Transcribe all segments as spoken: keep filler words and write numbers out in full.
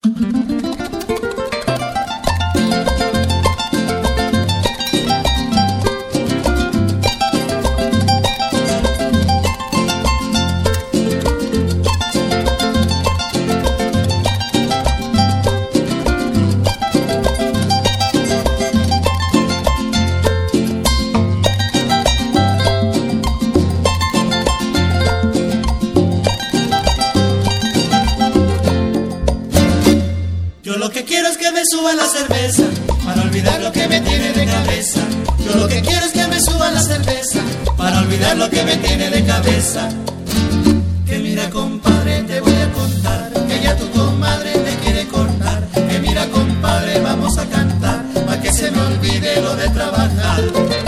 Lo que quiero es que me suba la cerveza para olvidar lo que me tiene de cabeza. Yo lo que quiero es que me suba la cerveza para olvidar lo que me tiene de cabeza. Que mira, compadre, te voy a contar que ya tu comadre te quiere cortar. Que mira, compadre, vamos a cantar para que se me olvide lo de trabajar.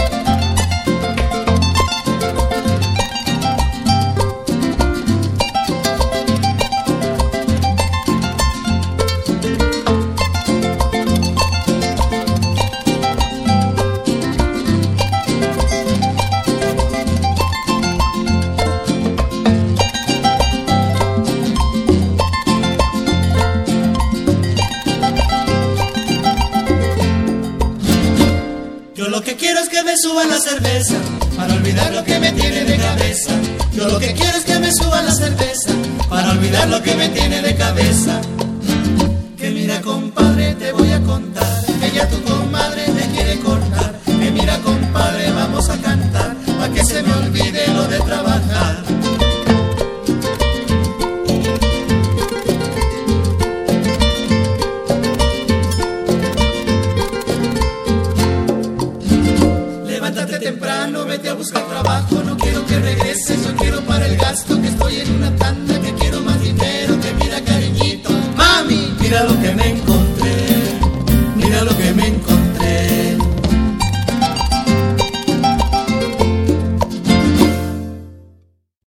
Yo lo que quiero es que me suba la cerveza para olvidar lo que me tiene de cabeza. Yo lo que quiero es que me suba la cerveza para olvidar lo que me tiene de cabeza. Que mira, compadre, te voy a contar que ya tu comadre te quiere cortar. Que mira, compadre, vamos a cantar para que se me olvide lo de trabajar. Temprano, vete a buscar trabajo, no quiero que regreses, yo quiero para el gasto, que estoy en una tanda, que quiero más dinero, que mira, cariñito, mami, mira lo que me encontré.